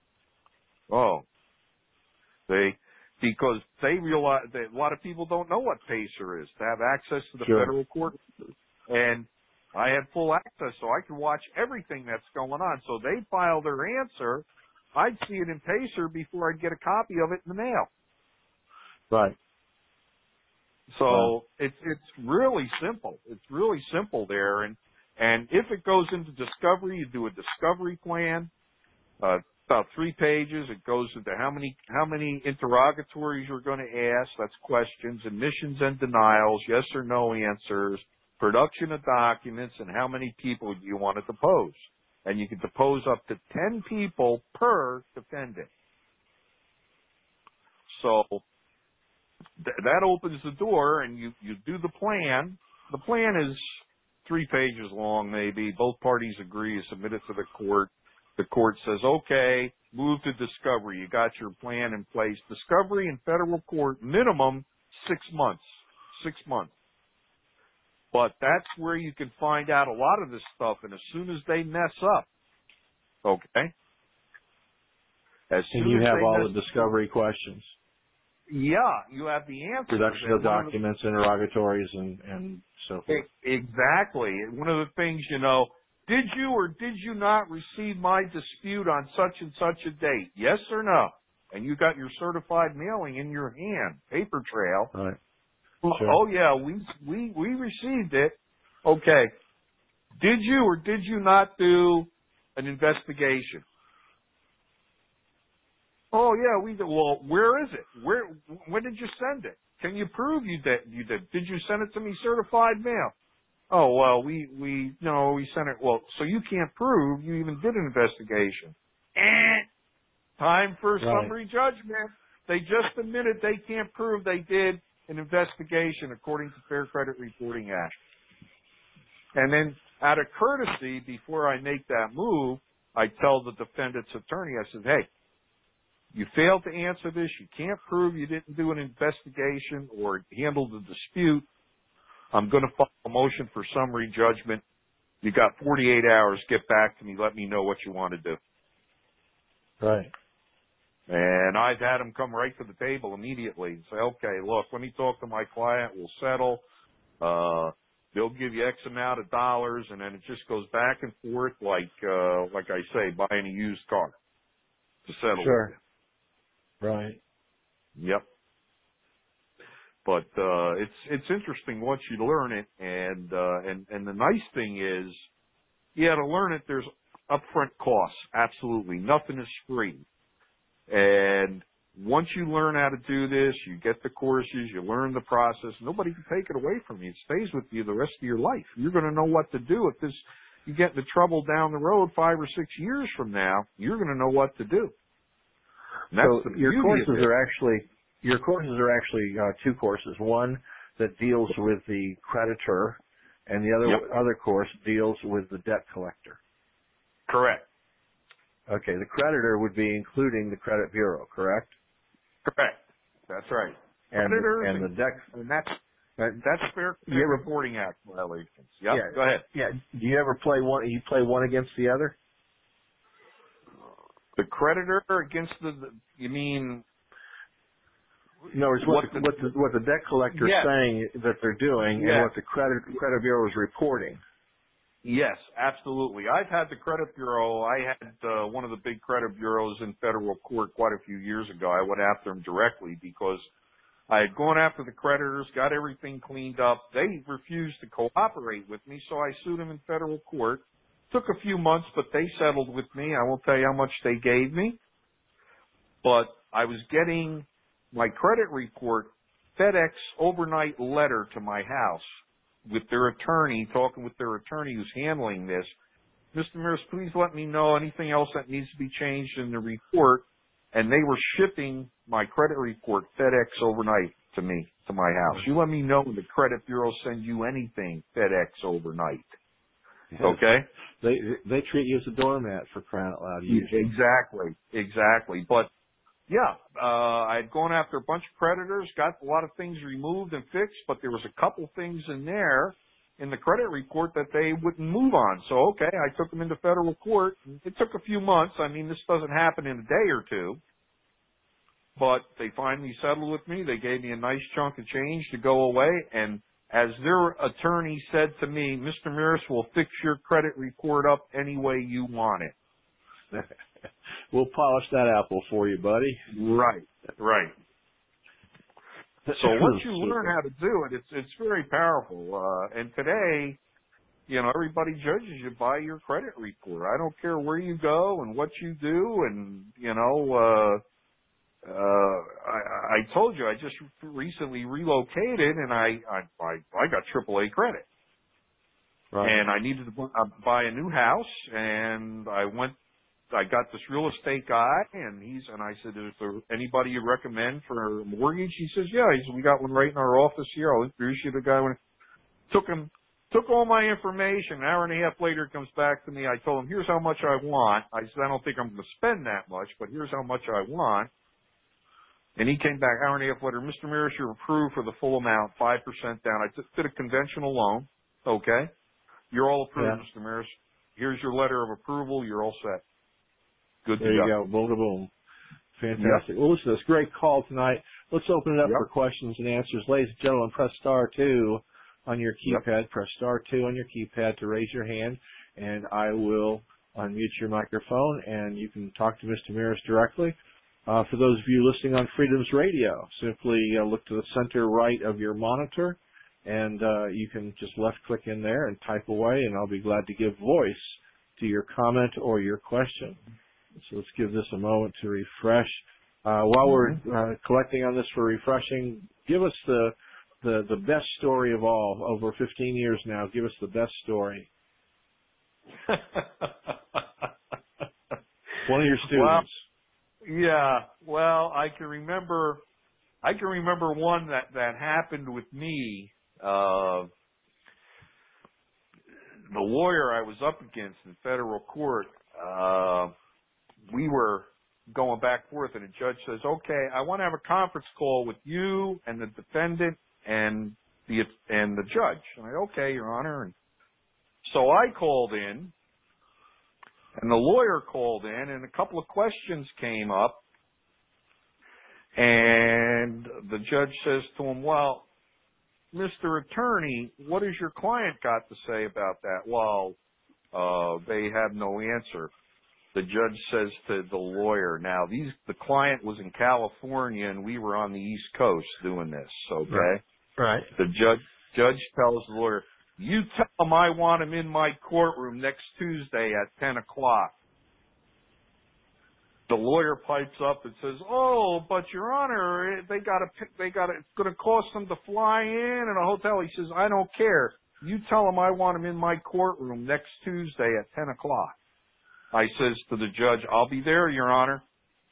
Because they realize that a lot of people don't know what Pacer is, to have access to the federal court. And I had full access, so I could watch everything that's going on. So they file their answer. I'd see it in Pacer before I'd get a copy of it in the mail. Right. So it's really simple. It's really simple there. And if it goes into discovery, you do a discovery plan. About 3 pages. It goes into how many interrogatories you're going to ask. That's questions, admissions and denials, yes or no answers, production of documents, and how many people do you want to depose. And you can depose up to 10 people per defendant. So that opens the door, and you do the plan. The plan is 3 pages long, maybe. Both parties agree. You submit it to the court. The court says, okay, move to discovery. You got your plan in place. Discovery in federal court, minimum 6 months. 6 months. But that's where you can find out a lot of this stuff, and as soon as they mess up, okay? And you have all the discovery questions. Yeah, you have the answers. Production of documents, interrogatories, and so forth. Exactly. One of the things, did you or did you not receive my dispute on such and such a date? Yes or no? And you got your certified mailing in your hand, paper trail. Right. Sure. Oh yeah, we received it. Okay. Did you or did you not do an investigation? Oh yeah, we did. Well, where is it? When did you send it? Can you prove you did? Did you send it to me certified mail? Oh, well, we sent it. Well, so you can't prove you even did an investigation. Time for Right. summary judgment. They just admitted they can't prove they did an investigation according to Fair Credit Reporting Act. And then out of courtesy, before I make that move, I tell the defendant's attorney, I said, hey, you failed to answer this. You can't prove you didn't do an investigation or handle the dispute. I'm going to file a motion for summary judgment. You got 48 hours. Get back to me. Let me know what you want to do. Right. And I've had them come right to the table immediately and say, okay, look, let me talk to my client. We'll settle. They'll give you X amount of dollars, and then it just goes back and forth like I say, buying a used car to settle. Sure. Right. Yep. But it's interesting once you learn it, and the nice thing is, yeah, to learn it, there's upfront costs. Absolutely, nothing is free. And once you learn how to do this, you get the courses, you learn the process. Nobody can take it away from you. It stays with you the rest of your life. You're going to know what to do. If you get into trouble down the road 5 or 6 years from now, you're going to know what to do. And that's So the your beauty courses of it. are actually 2 courses. One that deals with the creditor, and the other course deals with the debt collector. Correct. Okay, the creditor would be including the credit bureau, correct? Correct. That's right. And the debt. And that's Fair Credit Reporting Act violations. Yep. Yeah. Go ahead. Yeah. Do you ever play one? You play one against the other? The creditor against you mean? No, it's what the debt collector is saying that they're doing, and what the credit bureau is reporting. Yes, absolutely. I've had the credit bureau. I had one of the big credit bureaus in federal court quite a few years ago. I went after them directly because I had gone after the creditors, got everything cleaned up. They refused to cooperate with me, so I sued them in federal court. Took a few months, but they settled with me. I won't tell you how much they gave me. But I was getting my credit report FedEx overnight letter to my house with their attorney, talking with their attorney who's handling this. Mr. Mears, please let me know anything else that needs to be changed in the report. And they were shipping my credit report FedEx overnight to me, to my house. You let me know when the credit bureau send you anything FedEx overnight. Okay? They treat you as a doormat, for crying out loud. Usually. Exactly. But yeah, I had gone after a bunch of creditors, got a lot of things removed and fixed, but there was a couple things in there in the credit report that they wouldn't move on. So, okay, I took them into federal court. It took a few months. I mean, this doesn't happen in a day or two. But they finally settled with me. They gave me a nice chunk of change to go away. And as their attorney said to me, Mr. Mears will fix your credit report up any way you want it. We'll polish that apple for you, buddy. Right. So once you learn how to do it, it's very powerful. And today, everybody judges you by your credit report. I don't care where you go and what you do. And, I told you I just recently relocated and I got AAA credit. Right. And I needed to buy a new house, and I got this real estate guy, and I said, is there anybody you recommend for a mortgage? He says, yeah. He said, we got one right in our office here. I'll introduce you to the guy. Took all my information. An hour and a half later, comes back to me. I told him, here's how much I want. I said, I don't think I'm going to spend that much, but here's how much I want. And he came back hour and a half later, Mr. Mears, you're approved for the full amount, 5% down. I just did a conventional loan. Okay. You're all approved, Mr. Mears. Here's your letter of approval. You're all set. Good to go. There you go. Boom to boom. Fantastic. Yep. Well, listen, it's a great call tonight. Let's open it up for questions and answers. Ladies and gentlemen, press star 2 on your keypad. Yep. Press star 2 on your keypad to raise your hand, and I will unmute your microphone, and you can talk to Mr. Mears directly. For those of you listening on Freedoms Radio, simply look to the center right of your monitor, and you can just left-click in there and type away, and I'll be glad to give voice to your comment or your question. So let's give this a moment to refresh. While we're collecting on this for refreshing, give us the the best story of all. Over 15 years now, give us the best story. One of your students. Well, yeah. Well, I can remember one that happened with me. The lawyer I was up against in federal court, we were going back and forth, and the judge says, "Okay, I want to have a conference call with you and the defendant and the judge." And I, "Okay, Your Honor." And so I called in, and the lawyer called in, and a couple of questions came up, and the judge says to him, "Well, Mr. Attorney, what has your client got to say about that?" "Well, they have no answer." The judge says to the lawyer, "Now, the client was in California, and we were on the East Coast doing this, okay?" Right. The judge tells the lawyer, "You tell him I want him in my courtroom next Tuesday at 10 o'clock. The lawyer pipes up and says, "Oh, but Your Honor, it's going to cost them to fly in and a hotel." He says, "I don't care. You tell him I want him in my courtroom next Tuesday at 10 o'clock. I says to the judge, "I'll be there, Your Honor."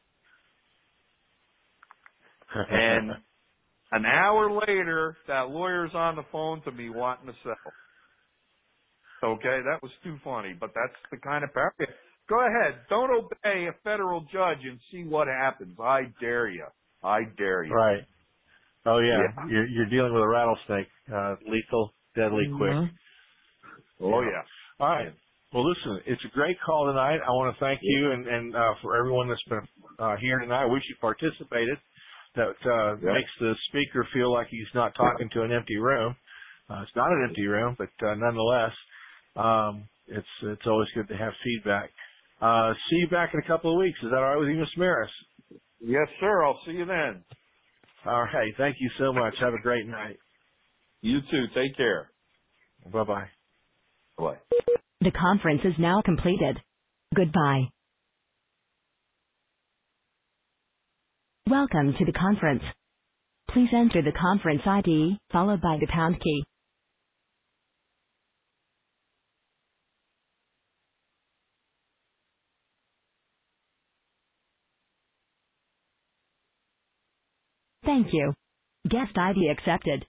And an hour later, that lawyer's on the phone to me wanting to settle. Okay, that was too funny, but that's the kind of power. Go ahead. Don't obey a federal judge and see what happens. I dare you. I dare you. Right. Oh, yeah. You're dealing with a rattlesnake. Lethal, deadly, quick. Oh, yeah. All right. Well, listen, it's a great call tonight. I want to thank you and for everyone that's been here tonight. I wish you participated. That makes the speaker feel like he's not talking to an empty room. It's not an empty room, but nonetheless, it's always good to have feedback. See you back in a couple of weeks. Is that all right with you, Mr. Maris? Yes, sir. I'll see you then. All right. Thank you so much. Have a great night. You too. Take care. Bye-bye. Bye. The conference is now completed. Goodbye. Welcome to the conference. Please enter the conference ID, followed by the pound key. Thank you. Guest ID accepted.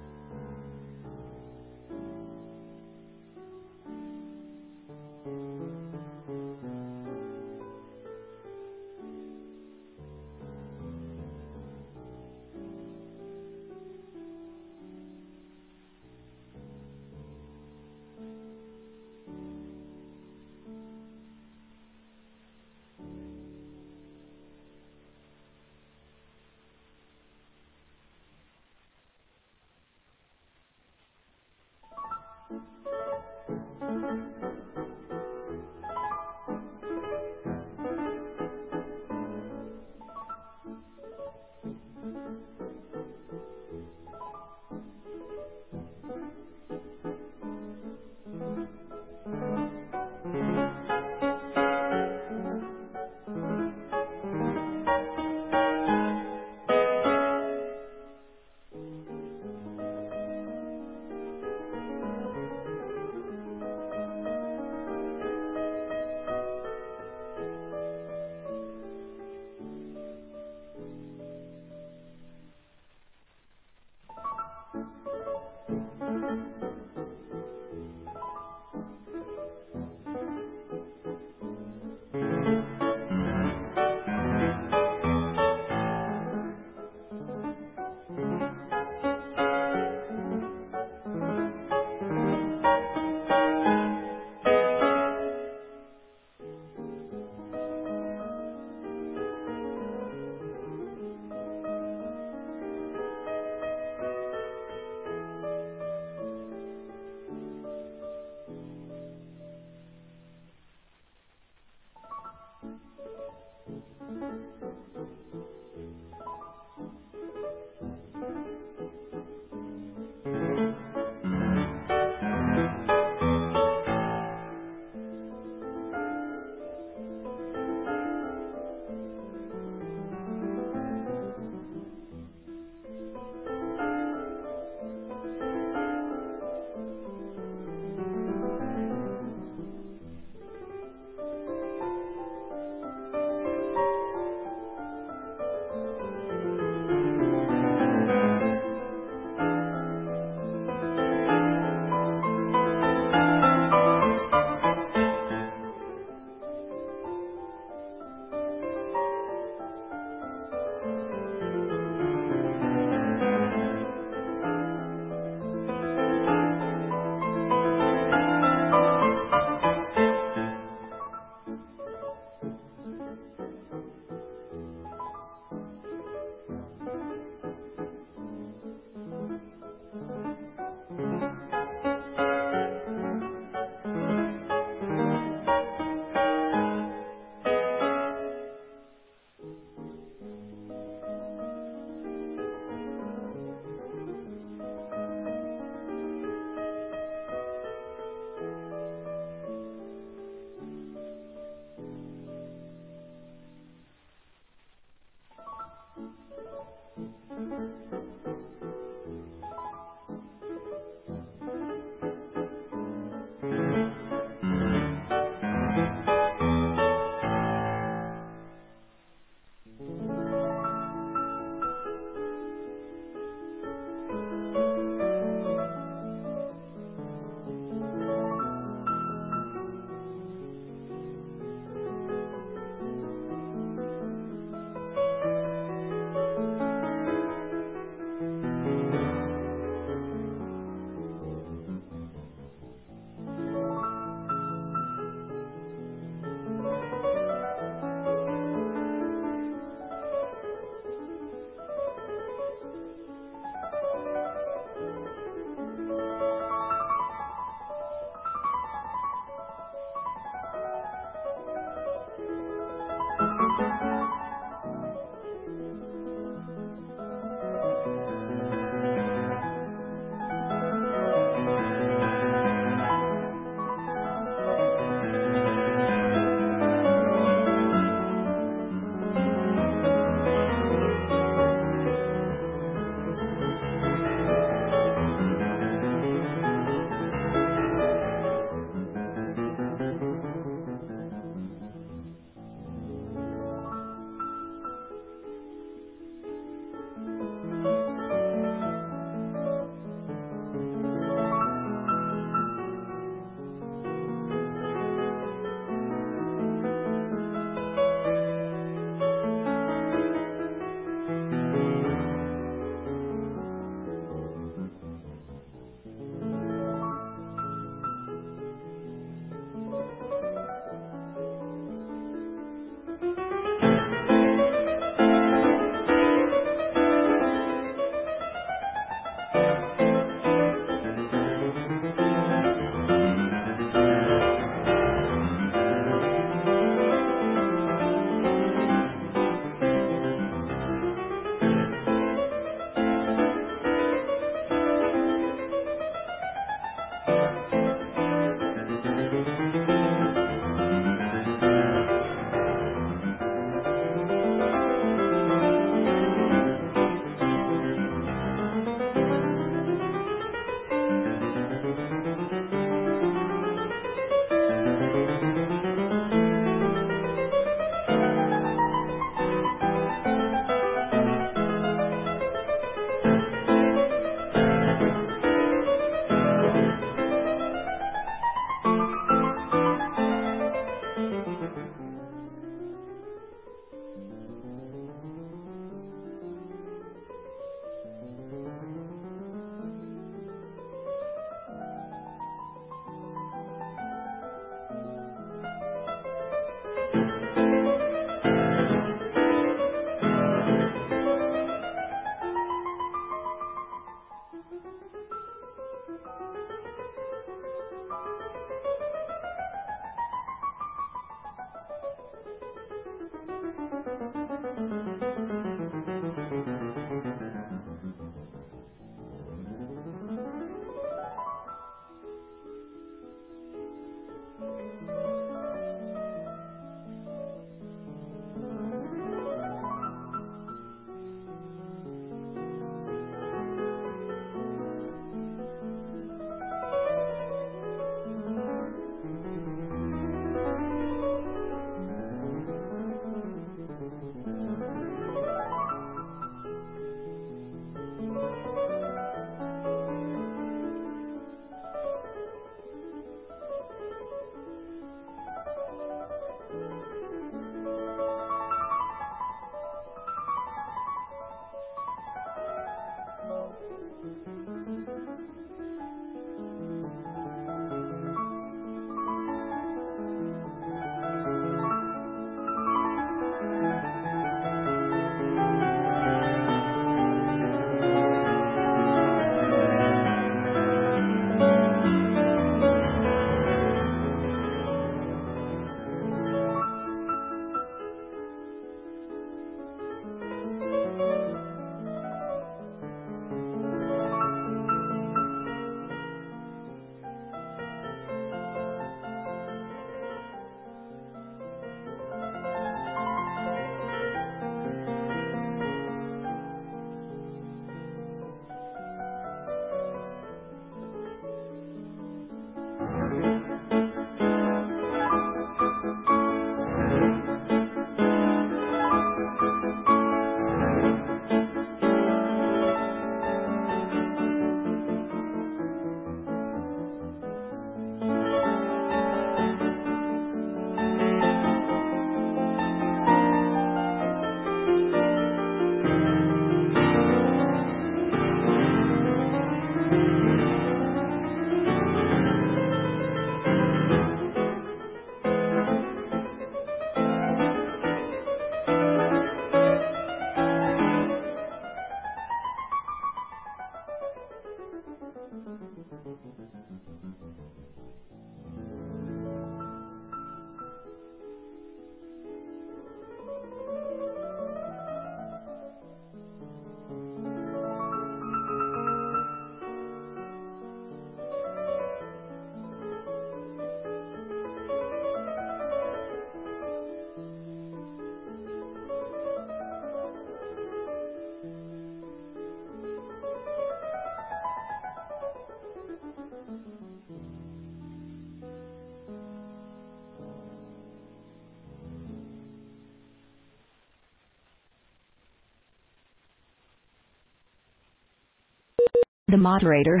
The moderator